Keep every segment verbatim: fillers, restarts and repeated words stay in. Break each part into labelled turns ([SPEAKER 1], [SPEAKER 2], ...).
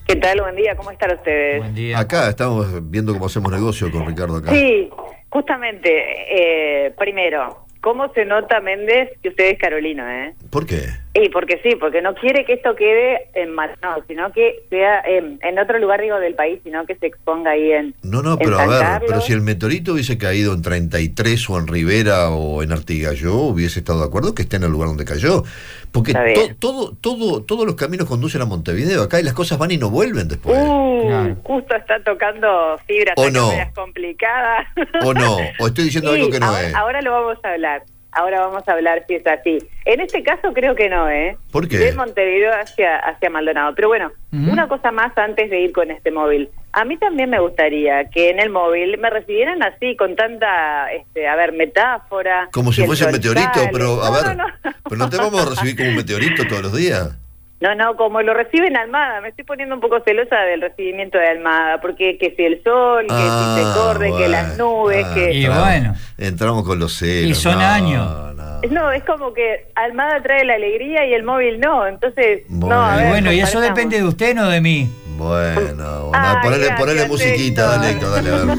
[SPEAKER 1] ¿Qué tal? Buen día, ¿cómo están ustedes?
[SPEAKER 2] Buen día.
[SPEAKER 3] Acá estamos viendo cómo hacemos negocio con Ricardo acá.
[SPEAKER 1] Sí, justamente, eh, primero, ¿cómo se nota Méndez que usted es carolino, eh?
[SPEAKER 3] ¿Por qué?
[SPEAKER 1] Y porque sí, porque no quiere que esto quede en Maldonado, sino que sea en, en otro lugar, digo, del país, sino que se exponga ahí en
[SPEAKER 3] No, no,
[SPEAKER 1] en
[SPEAKER 3] pero a
[SPEAKER 1] San
[SPEAKER 3] ver,
[SPEAKER 1] Carlos.
[SPEAKER 3] pero si el meteorito hubiese caído en treinta y tres o en Rivera o en Artigallo, hubiese estado de acuerdo que esté en el lugar donde cayó. Porque
[SPEAKER 1] Está
[SPEAKER 3] to,
[SPEAKER 1] bien.
[SPEAKER 3] todo, todo, todos los caminos conducen a Montevideo acá y las cosas van y no vuelven después.
[SPEAKER 1] Uh,
[SPEAKER 2] Claro.
[SPEAKER 1] justo está tocando fibras
[SPEAKER 3] ¿O
[SPEAKER 1] acá
[SPEAKER 3] no?
[SPEAKER 1] medias complicadas.
[SPEAKER 3] ¿O no? ¿O estoy diciendo
[SPEAKER 1] Sí,
[SPEAKER 3] algo que no
[SPEAKER 1] ahora,
[SPEAKER 3] es?
[SPEAKER 1] ahora lo vamos a hablar. Ahora vamos a hablar si es así. En este caso creo que no, ¿eh?
[SPEAKER 3] ¿Por qué?
[SPEAKER 1] De Montevideo hacia, hacia Maldonado. Pero bueno,
[SPEAKER 2] Ujú.
[SPEAKER 1] una cosa más antes de ir con este móvil. A mí también me gustaría que en el móvil me recibieran así, con tanta, este, a ver, metáfora.
[SPEAKER 3] Como si
[SPEAKER 1] que el
[SPEAKER 3] fuese un
[SPEAKER 1] sol
[SPEAKER 3] meteorito,
[SPEAKER 1] sale.
[SPEAKER 3] pero a
[SPEAKER 1] No,
[SPEAKER 3] ver,
[SPEAKER 1] no, no.
[SPEAKER 3] pero no te vamos a recibir como un meteorito todos los días.
[SPEAKER 1] No, no, como lo reciben Almada, me estoy poniendo un poco celosa del recibimiento de Almada, porque que si el sol, que
[SPEAKER 3] Ah,
[SPEAKER 1] si se corre, que las
[SPEAKER 3] bueno.
[SPEAKER 1] nubes,
[SPEAKER 3] Ah,
[SPEAKER 1] que...
[SPEAKER 2] Y
[SPEAKER 3] entramos-
[SPEAKER 2] bueno.
[SPEAKER 3] Entramos con los celos.
[SPEAKER 2] Y son
[SPEAKER 3] no,
[SPEAKER 2] años.
[SPEAKER 3] no.
[SPEAKER 1] No, es como que Almada trae la alegría y el móvil no, entonces...
[SPEAKER 3] Bueno.
[SPEAKER 1] no, a
[SPEAKER 2] Y
[SPEAKER 1] ver,
[SPEAKER 2] bueno, y eso
[SPEAKER 1] compartamos.
[SPEAKER 2] depende de usted, no de mí.
[SPEAKER 3] Bueno, bueno,
[SPEAKER 1] Ay,
[SPEAKER 3] ponele,
[SPEAKER 1] gracias,
[SPEAKER 3] ponele musiquita,
[SPEAKER 1] Héctor.
[SPEAKER 3] dale, Héctor, dale, a ver,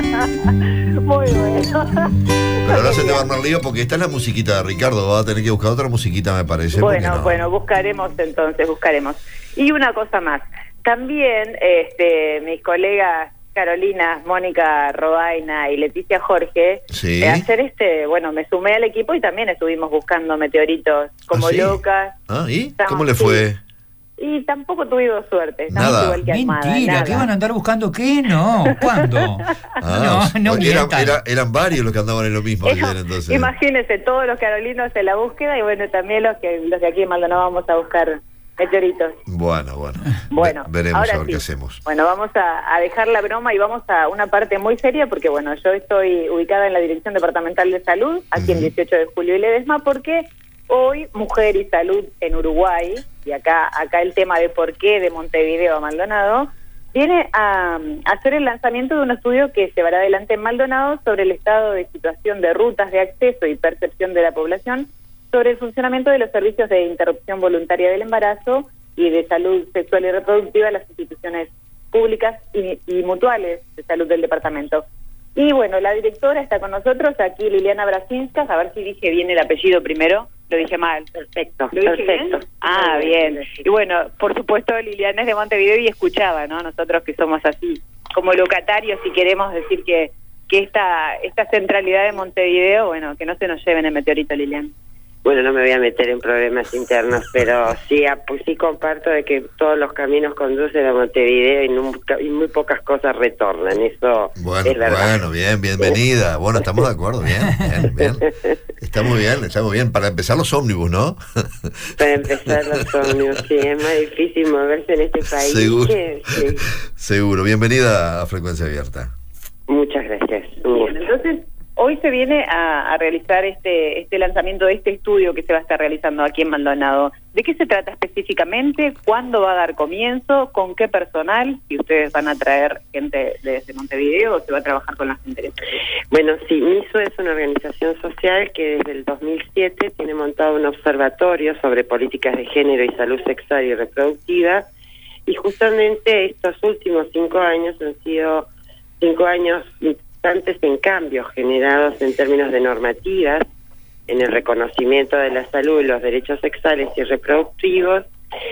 [SPEAKER 3] dale.
[SPEAKER 1] Muy bueno.
[SPEAKER 3] Pero ahora se te va a armar lío porque esta es la musiquita de Ricardo, va a tener que buscar otra musiquita, me parece. porque
[SPEAKER 1] Bueno,
[SPEAKER 3] no.
[SPEAKER 1] bueno, buscaremos entonces, buscaremos. Y una cosa más, también este, mis colegas Carolina, Mónica Robaina y Leticia Jorge,
[SPEAKER 3] Sí.
[SPEAKER 1] eh, hacer este, bueno, me sumé al equipo y también estuvimos buscando meteoritos como
[SPEAKER 3] ¿Ah, sí?
[SPEAKER 1] locas.
[SPEAKER 3] Ah, ¿y?
[SPEAKER 1] Estamos-
[SPEAKER 3] ¿Cómo le
[SPEAKER 1] sí.
[SPEAKER 3] fue?
[SPEAKER 1] Y tampoco tuvimos suerte, estamos
[SPEAKER 3] Nada.
[SPEAKER 1] igual que Almada.
[SPEAKER 2] Mentira,
[SPEAKER 1] nada.
[SPEAKER 2] ¿qué van a andar buscando qué? No, ¿cuándo?
[SPEAKER 3] Ah,
[SPEAKER 2] no, no
[SPEAKER 3] eran,
[SPEAKER 2] mientan.
[SPEAKER 3] era- eran varios los que andaban en lo mismo
[SPEAKER 1] Eso,
[SPEAKER 3] ayer, entonces.
[SPEAKER 1] imagínense, todos los carolinos en la búsqueda y bueno, también los que los de aquí en Maldonado vamos a buscar meteoritos.
[SPEAKER 3] Bueno, bueno.
[SPEAKER 1] Bueno,
[SPEAKER 3] Ve- veremos
[SPEAKER 1] ahora
[SPEAKER 3] a ver
[SPEAKER 1] sí.
[SPEAKER 3] qué hacemos.
[SPEAKER 1] Bueno, vamos a, a dejar la broma y vamos a una parte muy seria porque, bueno, yo estoy ubicada en la Dirección Departamental de Salud, aquí en
[SPEAKER 3] Ujú.
[SPEAKER 1] dieciocho de julio y Ledesma, porque hoy Mujer y Salud en Uruguay, y acá acá el tema de por qué de Montevideo a Maldonado, viene a, a hacer el lanzamiento de un estudio que se llevará adelante en Maldonado sobre el estado de situación de rutas de acceso y percepción de la población sobre el funcionamiento de los servicios de interrupción voluntaria del embarazo y de salud sexual y reproductiva en las instituciones públicas y, y mutuales de salud del departamento. Y bueno, la directora está con nosotros, aquí Liliana Brasinskas, a ver si dije bien el apellido primero, lo dije mal.
[SPEAKER 4] Perfecto,
[SPEAKER 1] ¿Lo dije
[SPEAKER 4] perfecto.
[SPEAKER 1] bien? Ah, bien. Y bueno, por supuesto Liliana es de Montevideo y escuchaba, ¿no? Nosotros que somos así, como locatarios, si queremos decir que, que esta, esta centralidad de Montevideo, bueno, que no se nos lleven el meteorito, Liliana.
[SPEAKER 4] Bueno, no me voy a meter en problemas internos, pero sí, a- pues sí comparto de que todos los caminos conducen a Montevideo y, nunca, y muy pocas cosas retornan, eso
[SPEAKER 3] Bueno,
[SPEAKER 4] es verdad.
[SPEAKER 3] bueno, bien, bienvenida. Bueno, estamos de acuerdo, bien, bien, bien. Está muy bien, está muy bien. Para empezar los ómnibus, ¿no?
[SPEAKER 4] Para empezar los ómnibus, sí, es más difícil moverse en este país.
[SPEAKER 3] Seguro.
[SPEAKER 4] que- sí.
[SPEAKER 3] Seguro. Bienvenida a Frecuencia Abierta.
[SPEAKER 4] Muchas gracias. Un
[SPEAKER 1] Bien,
[SPEAKER 4] gusto.
[SPEAKER 1] entonces, hoy se viene a, a realizar este este lanzamiento de este estudio que se va a estar realizando aquí en Maldonado. ¿De qué se trata específicamente? ¿Cuándo va a dar comienzo? ¿Con qué personal? ¿Y ustedes van a traer gente desde Montevideo o se va a trabajar con la gente?
[SPEAKER 4] Bueno, sí, MISO es una organización social que desde el dos mil siete tiene montado un observatorio sobre políticas de género y salud sexual y reproductiva, y justamente estos últimos cinco años han sido cinco años importantes en cambios generados en términos de normativas, en el reconocimiento de la salud y los derechos sexuales y reproductivos,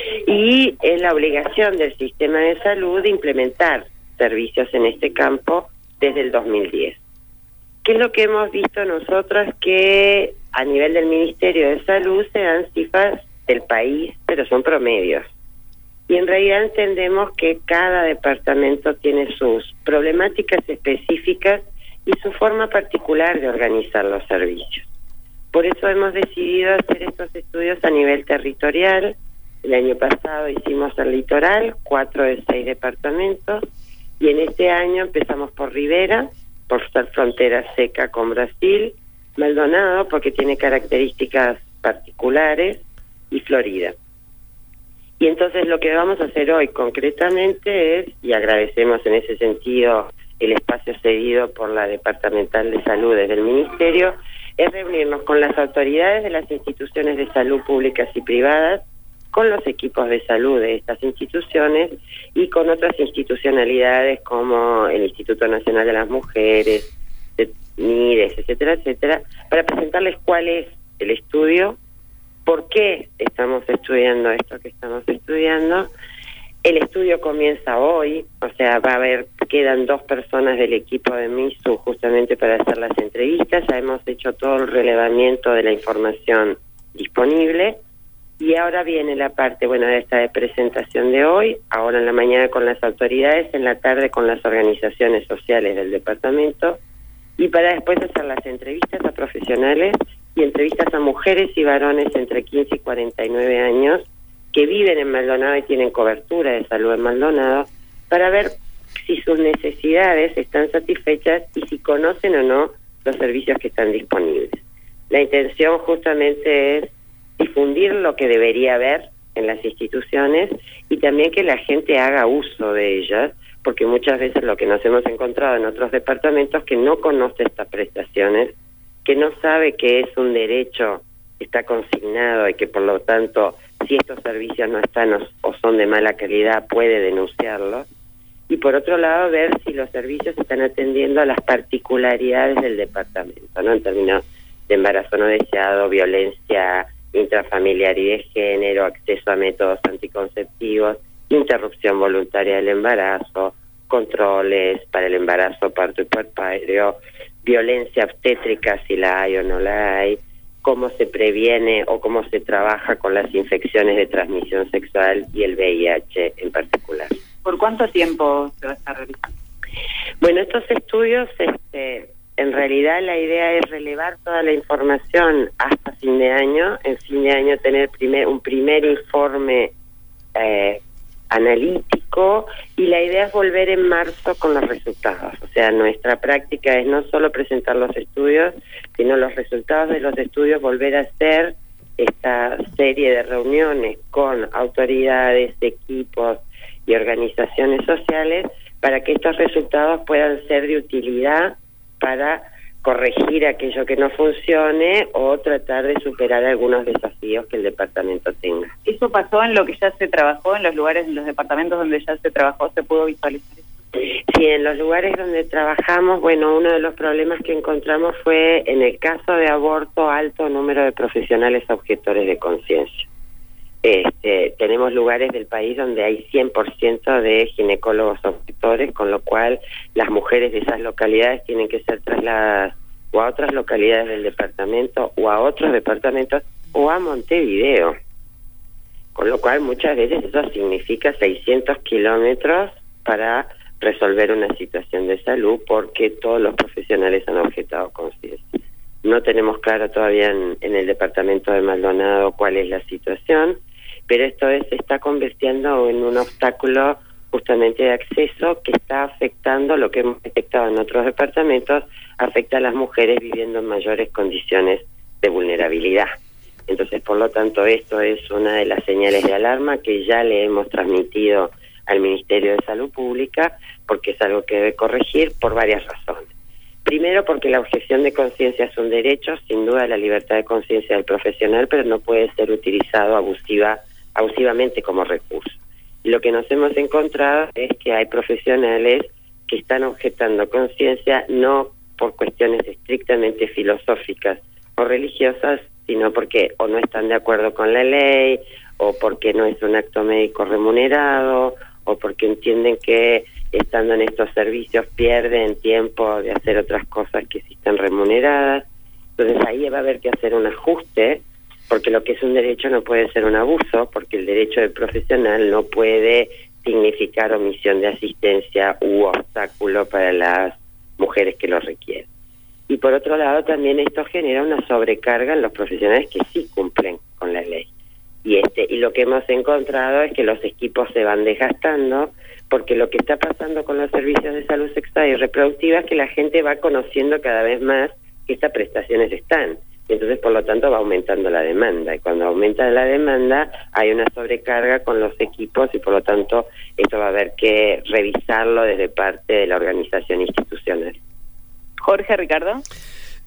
[SPEAKER 4] y en la obligación del sistema de salud de implementar servicios en este campo desde el dos mil diez. ¿Qué es lo que hemos visto nosotros? Que a nivel del Ministerio de Salud se dan cifras del país, pero son promedios. Y en realidad entendemos que cada departamento tiene sus problemáticas específicas y su forma particular de organizar los servicios. Por eso hemos decidido hacer estos estudios a nivel territorial. El año pasado hicimos el litoral, cuatro de seis departamentos, y en este año empezamos por Rivera, por ser frontera seca con Brasil, Maldonado, porque tiene características particulares, y Florida. Y entonces lo que vamos a hacer hoy concretamente es, y agradecemos en ese sentido el espacio cedido por la Departamental de Salud desde el Ministerio, es reunirnos con las autoridades de las instituciones de salud públicas y privadas, con los equipos de salud de estas instituciones y con otras institucionalidades como el Instituto Nacional de las Mujeres, MIDES, etcétera, etcétera, para presentarles cuál es el estudio, por qué estamos estudiando esto que estamos estudiando. El estudio comienza hoy, o sea, va a haber, quedan dos personas del equipo de MISU justamente para hacer las entrevistas. Ya hemos hecho todo el relevamiento de la información disponible y ahora viene la parte, bueno, de esta de presentación de hoy, ahora en la mañana con las autoridades, en la tarde con las organizaciones sociales del departamento, y para después hacer las entrevistas a profesionales y entrevistas a mujeres y varones entre quince y cuarenta y nueve años que viven en Maldonado y tienen cobertura de salud en Maldonado, para ver si sus necesidades están satisfechas y si conocen o no los servicios que están disponibles. La intención justamente es difundir lo que debería haber en las instituciones y también que la gente haga uso de ellas, porque muchas veces lo que nos hemos encontrado en otros departamentos que no conoce estas prestaciones, que no sabe que es un derecho que está consignado y que por lo tanto si estos servicios no están o, o son de mala calidad puede denunciarlos, y por otro lado ver si los servicios están atendiendo a las particularidades del departamento, ¿no? En términos de embarazo no deseado, violencia intrafamiliar y de género, acceso a métodos anticonceptivos, interrupción voluntaria del embarazo, controles para el embarazo, parto y puerperio, violencia obstétrica si la hay o no la hay, cómo se previene o cómo se trabaja con las infecciones de transmisión sexual y el V I H en particular.
[SPEAKER 1] ¿Por cuánto tiempo se va a estar realizando?
[SPEAKER 4] Bueno, estos estudios, este, en realidad la idea es relevar toda la información hasta fin de año, en fin de año tener primer, un primer informe eh, analítico, y la idea es volver en marzo con los resultados. O sea, nuestra práctica es no solo presentar los estudios, sino los resultados de los estudios, volver a hacer esta serie de reuniones con autoridades, equipos y organizaciones sociales para que estos resultados puedan ser de utilidad para corregir aquello que no funcione o tratar de superar algunos desafíos que el departamento tenga.
[SPEAKER 1] ¿Eso pasó en lo que ya se trabajó, en los lugares, en los departamentos donde ya se trabajó, se pudo visualizar eso?
[SPEAKER 4] Sí, en los lugares donde trabajamos, bueno, uno de los problemas que encontramos fue en el caso de aborto, alto número de profesionales objetores de conciencia. Este, tenemos lugares del país donde hay cien por ciento de ginecólogos objetores, con lo cual las mujeres de esas localidades tienen que ser trasladadas o a otras localidades del departamento o a otros departamentos o a Montevideo, con lo cual muchas veces eso significa seiscientos kilómetros para resolver una situación de salud porque todos los profesionales han objetado conciencia. No tenemos claro todavía en, en el departamento de Maldonado cuál es la situación, pero esto es, se está convirtiendo en un obstáculo justamente de acceso que está afectando lo que hemos detectado en otros departamentos, afecta a las mujeres viviendo en mayores condiciones de vulnerabilidad. Entonces, por lo tanto, esto es una de las señales de alarma que ya le hemos transmitido al Ministerio de Salud Pública, porque es algo que debe corregir por varias razones. Primero, porque la objeción de conciencia es un derecho, sin duda la libertad de conciencia del profesional, pero no puede ser utilizado abusiva, abusivamente como recurso. Y lo que nos hemos encontrado es que hay profesionales que están objetando conciencia no por cuestiones estrictamente filosóficas o religiosas, sino porque o no están de acuerdo con la ley, o porque no es un acto médico remunerado, o porque entienden que estando en estos servicios pierden tiempo de hacer otras cosas que sí están remuneradas. Entonces ahí va a haber que hacer un ajuste, porque lo que es un derecho no puede ser un abuso, porque el derecho del profesional no puede significar omisión de asistencia u obstáculo para las mujeres que lo requieren. Y por otro lado también esto genera una sobrecarga en los profesionales que sí cumplen con la ley. Y este y lo que hemos encontrado es que los equipos se van desgastando, porque lo que está pasando con los servicios de salud sexual y reproductiva es que la gente va conociendo cada vez más que estas prestaciones están. Entonces, por lo tanto, va aumentando la demanda. Y cuando aumenta la demanda, hay una sobrecarga con los equipos y, por lo tanto, esto va a haber que revisarlo desde parte de la organización institucional.
[SPEAKER 1] Jorge, Ricardo.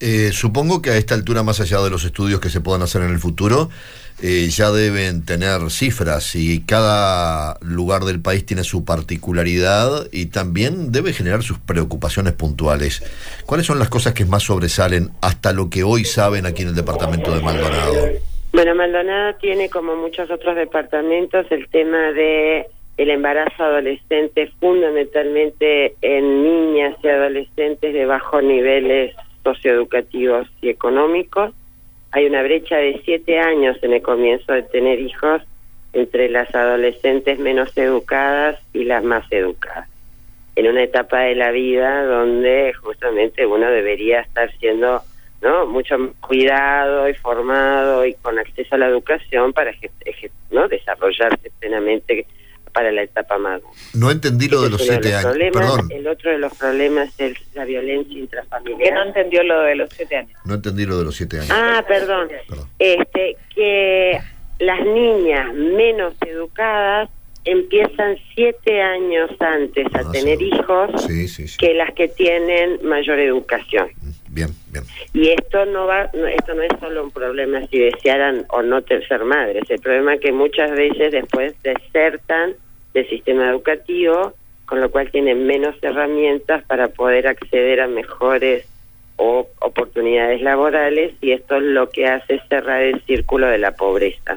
[SPEAKER 3] Eh, supongo que a esta altura, más allá de los estudios que se puedan hacer en el futuro, eh, ya deben tener cifras y cada lugar del país tiene su particularidad y también debe generar sus preocupaciones puntuales. ¿Cuáles son las cosas que más sobresalen hasta lo que hoy saben aquí en el departamento de Maldonado?
[SPEAKER 4] Bueno, Maldonado tiene, como muchos otros departamentos, el tema de el embarazo adolescente, fundamentalmente en niñas y adolescentes de bajos niveles socioeducativos y económicos. Hay una brecha de siete años en el comienzo de tener hijos entre las adolescentes menos educadas y las más educadas, en una etapa de la vida donde justamente uno debería estar siendo, ¿no?, mucho cuidado y formado y con acceso a la educación para ¿no?, desarrollarse plenamente para la etapa madura.
[SPEAKER 3] No entendí lo de los siete años. Perdón.
[SPEAKER 4] El otro de los problemas es la violencia intrafamiliar.
[SPEAKER 1] Que no entendió lo de los siete años.
[SPEAKER 3] No entendí lo de los siete años.
[SPEAKER 4] Ah, perdón.
[SPEAKER 3] Perdón. Este,
[SPEAKER 4] que las niñas menos educadas empiezan siete años antes a
[SPEAKER 3] Ah,
[SPEAKER 4] tener
[SPEAKER 3] sí.
[SPEAKER 4] hijos
[SPEAKER 3] Sí, sí, sí.
[SPEAKER 4] que las que tienen mayor educación.
[SPEAKER 3] Bien, bien.
[SPEAKER 4] Y esto no va, no, esto no es solo un problema si desearan o no ter- ser madres. El problema es que muchas veces después desertan del sistema educativo, con lo cual tienen menos herramientas para poder acceder a mejores o oportunidades laborales, y esto es lo que hace cerrar el círculo de la pobreza.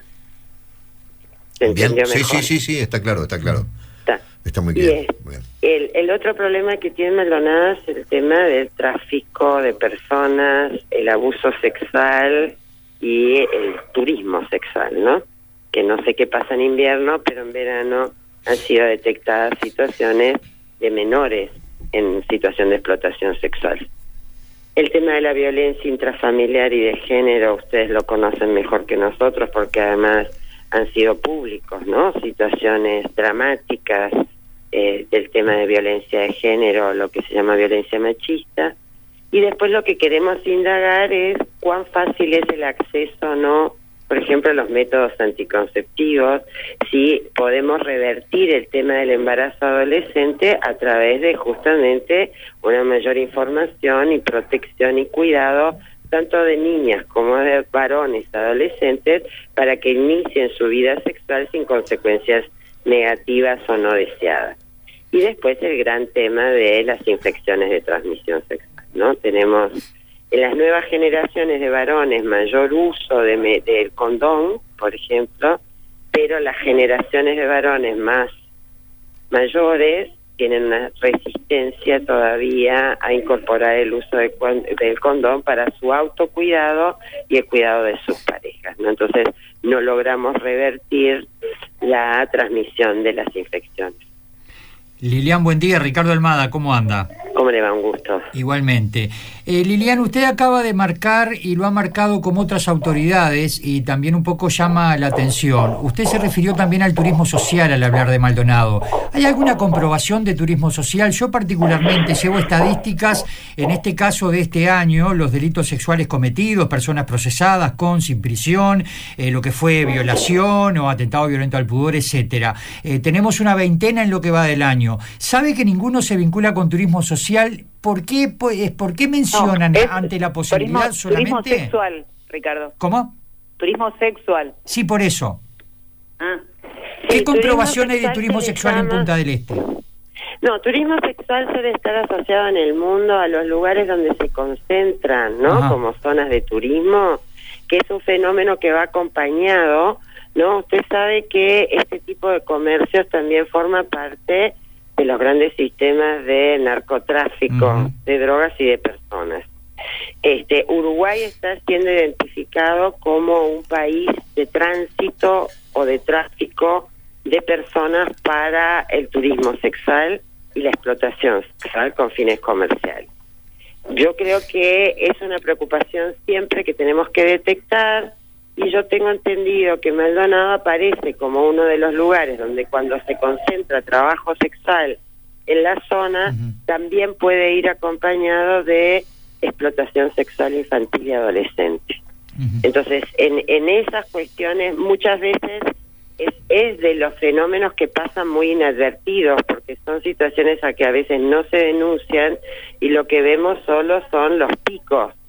[SPEAKER 4] ¿Se
[SPEAKER 3] Bien.
[SPEAKER 4] entendió
[SPEAKER 3] Sí,
[SPEAKER 4] mejor?
[SPEAKER 3] sí, sí, sí, está claro, está claro.
[SPEAKER 4] Está.
[SPEAKER 3] Está muy
[SPEAKER 4] Y
[SPEAKER 3] bien.
[SPEAKER 4] es-
[SPEAKER 3] Muy bien.
[SPEAKER 4] El, el otro problema que tiene Maldonado es el tema del tráfico de personas, el abuso sexual y el turismo sexual, ¿no? Que no sé qué pasa en invierno, pero en verano han sido detectadas situaciones de menores en situación de explotación sexual. El tema de la violencia intrafamiliar y de género, ustedes lo conocen mejor que nosotros porque además han sido públicos, ¿no? Situaciones dramáticas eh, del tema de violencia de género, lo que se llama violencia machista. Y después lo que queremos indagar es cuán fácil es el acceso o no, por ejemplo, a los métodos anticonceptivos, si podemos revertir el tema del embarazo adolescente a través de justamente una mayor información y protección y cuidado tanto de niñas como de varones adolescentes para que inicien su vida sexual sin consecuencias negativas o no deseadas. Y después el gran tema de las infecciones de transmisión sexual, ¿no? Tenemos en las nuevas generaciones de varones mayor uso de me, del condón, por ejemplo, pero las generaciones de varones más mayores tienen una resistencia todavía a incorporar el uso de, del condón para su autocuidado y el cuidado de sus parejas, ¿no? Entonces no logramos revertir la transmisión de las infecciones.
[SPEAKER 2] Lilian, buen día. Ricardo Almada, ¿cómo anda?
[SPEAKER 4] ¿Cómo le va? Un gusto.
[SPEAKER 2] Igualmente. Eh, Lilian, usted acaba de marcar y lo ha marcado como otras autoridades y también un poco llama la atención. Usted se refirió también al turismo social al hablar de Maldonado. ¿Hay alguna comprobación de turismo social? Yo particularmente llevo estadísticas, en este caso de este año, los delitos sexuales cometidos, personas procesadas con, sin prisión, eh, lo que fue violación o atentado violento al pudor, etcétera. Eh, tenemos una veintena en lo que va del año. ¿Sabe que ninguno se vincula con turismo social? ¿Por qué, por qué mencionan
[SPEAKER 1] No, es
[SPEAKER 2] ante la posibilidad
[SPEAKER 1] turismo,
[SPEAKER 2] solamente?
[SPEAKER 1] Turismo sexual, Ricardo.
[SPEAKER 2] ¿Cómo?
[SPEAKER 1] Turismo sexual.
[SPEAKER 2] Sí, por eso.
[SPEAKER 1] Ah.
[SPEAKER 2] ¿Qué
[SPEAKER 4] Sí,
[SPEAKER 2] comprobación hay de
[SPEAKER 4] turismo
[SPEAKER 2] turismo
[SPEAKER 4] sexual
[SPEAKER 2] sexual en
[SPEAKER 4] se
[SPEAKER 2] Punta del Este?
[SPEAKER 4] No, turismo sexual suele estar asociado en el mundo a los lugares donde se concentran, ¿no?
[SPEAKER 2] Ajá.
[SPEAKER 4] Como zonas de turismo, que es un fenómeno que va acompañado, ¿no? Usted sabe que este tipo de comercios también forma parte de los grandes sistemas de narcotráfico,
[SPEAKER 2] Uh-huh.
[SPEAKER 4] de drogas y de personas. Este, Uruguay está siendo identificado como un país de tránsito o de tráfico de personas para el turismo sexual y la explotación sexual con fines comerciales. Yo creo que es una preocupación siempre que tenemos que detectar, y yo tengo entendido que Maldonado aparece como uno de los lugares donde cuando se concentra trabajo sexual en la zona,
[SPEAKER 2] Uh-huh.
[SPEAKER 4] también puede ir acompañado de explotación sexual infantil y adolescente.
[SPEAKER 2] Uh-huh.
[SPEAKER 4] Entonces, en, en esas cuestiones muchas veces es, es de los fenómenos que pasan muy inadvertidos, porque son situaciones a que a veces no se denuncian y lo que vemos solo son los picos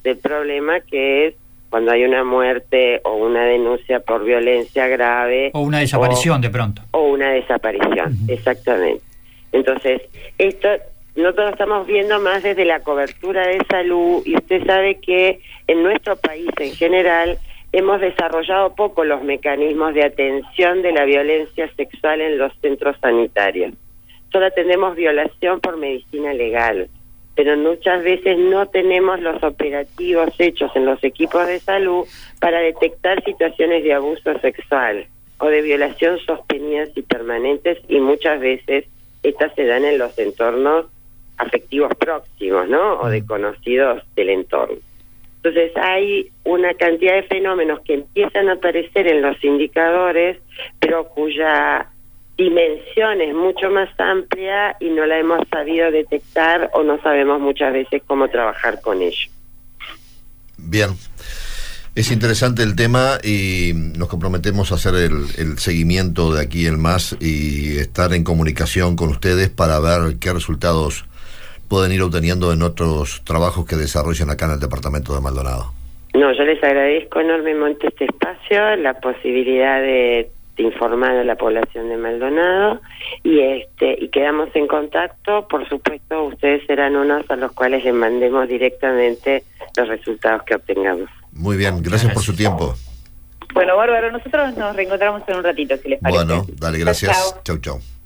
[SPEAKER 4] del problema, que es cuando hay una muerte o una denuncia por violencia grave.
[SPEAKER 2] O una desaparición
[SPEAKER 4] o,
[SPEAKER 2] de pronto.
[SPEAKER 4] O una desaparición, uh-huh. Exactamente. Entonces, esto nosotros estamos viendo más desde la cobertura de salud, y usted sabe que en nuestro país en general hemos desarrollado poco los mecanismos de atención de la violencia sexual en los centros sanitarios. Solo atendemos violación por medicina legal, pero muchas veces no tenemos los operativos hechos en los equipos de salud para detectar situaciones de abuso sexual o de violación sostenidas y permanentes, y muchas veces estas se dan en los entornos afectivos próximos, ¿no? O de conocidos del entorno. Entonces hay una cantidad de fenómenos que empiezan a aparecer en los indicadores, pero cuya dimensión es mucho más amplia y no la hemos sabido detectar, o no sabemos muchas veces cómo trabajar con ello.
[SPEAKER 3] Bien. Es interesante el tema y nos comprometemos a hacer el, el seguimiento de aquí en más y estar en comunicación con ustedes para ver qué resultados pueden ir obteniendo en otros trabajos que desarrollan acá en el departamento de Maldonado.
[SPEAKER 4] No, yo les agradezco enormemente este espacio, la posibilidad de, de informar a la población de Maldonado, y este y quedamos en contacto. Por supuesto, ustedes serán unos a los cuales les mandemos directamente los resultados que obtengamos.
[SPEAKER 3] Muy bien, gracias por su tiempo.
[SPEAKER 1] Bueno, bárbaro, nosotros nos reencontramos en un ratito, si les parece.
[SPEAKER 3] Bueno, dale, gracias. Chau, chau.